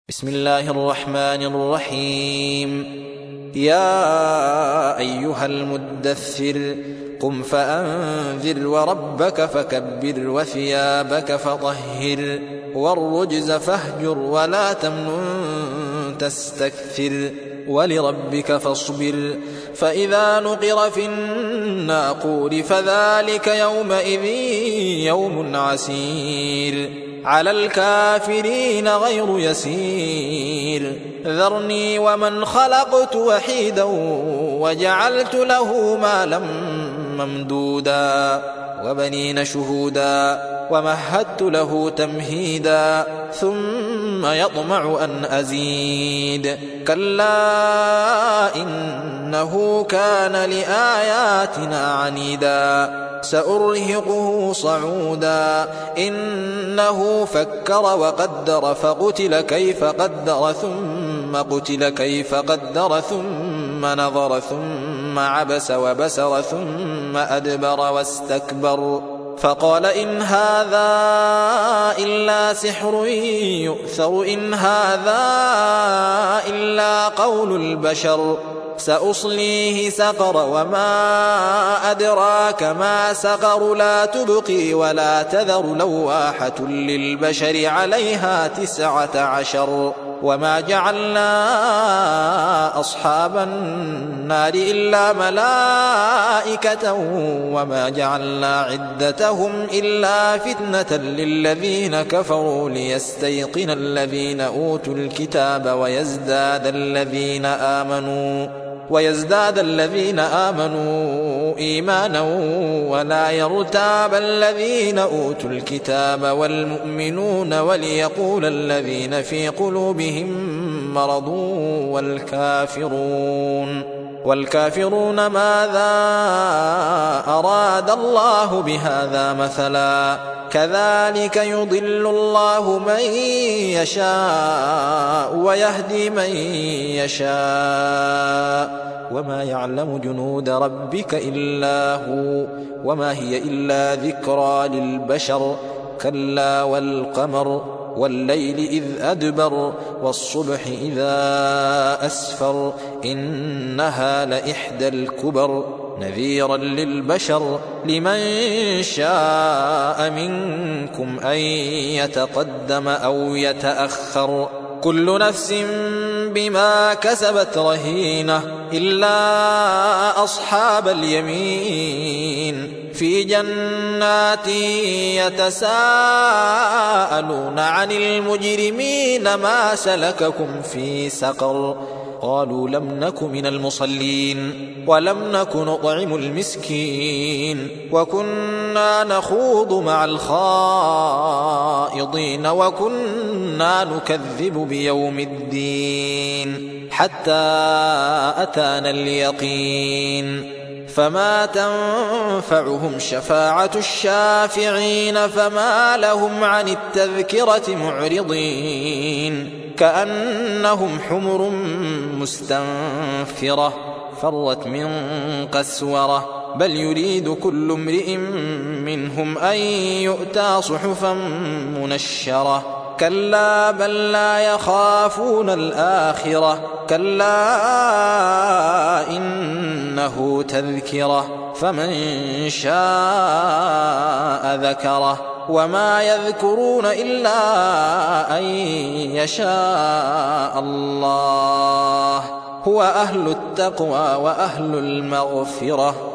بسم الله الرحمن الرحيم. يا أيها المدثر قم فأنذر وربك فكبر وثيابك فطهر والرجز فاهجر ولا تمنن تستكثر ولربك فاصبر فإذا نقر في الناقور فذلك يومئذ يوم عسير على الكافرين غير يسير ذرني ومن خلقت وحيدا وجعلت له مالا ممدودا وبنين شهودا ومهدت له تمهيدا ثم يطمع أن أزيد كلا إنه كان لآياتنا عنيدا سأرهقه صعودا إنه فكر وقدر فقتل كيف قدر ثم قتل كيف قدر ثم نظر ثم عبس وبسر ثم أدبر واستكبر فقال إن هذا إلا سحر يؤثر إن هذا إلا قول البشر سأصليه سقر وما أدراك ما سقر لا تبقي ولا تذر لواحة للبشر عليها 19 وما جعلنا أصحاب النار إلا ملائكة وما جعلنا عدتهم إلا فتنة للذين كفروا ليستيقن الذين أوتوا الكتاب ويزداد الذين آمنوا إيمانا ولا يرتاب الذين أوتوا الكتاب والمؤمنون وليقول الذين في قلوبهم مرض والكافرون ماذا أراد الله بهذا مثلا كذلك يضل الله من يشاء ويهدي من يشاء وما يعلم جنود ربك إلا هو وما هي إلا ذكرى للبشر كلا والقمر والليل إذ أدبر والصبح إذا أسفر إنها لإحدى الكبر نذيرا للبشر لمن شاء منكم أن يتقدم أو يتأخر كل نفس بما كسبت رهينة إلا أصحاب اليمين في جنات يتساءلون عن المجرمين ما سلككم في سقر قالوا لم نك من المصلين ولم نك نطعم المسكين وكنا نخوض مع الخائضين وكنا نكذب بيوم الدين حتى أتانا اليقين فما تنفعهم شفاعة الشافعين فما لهم عن التذكرة معرضين كأنهم حمر مستنفرة فرت من قسورة بل يريد كل امرئ منهم أن يؤتى صحفا منشرة كلا بل لا يخافون الآخرة كلا إنه تذكرة فمن شاء ذكره وما يذكرون إلا أن يشاء الله هو أهل التقوى وأهل المغفرة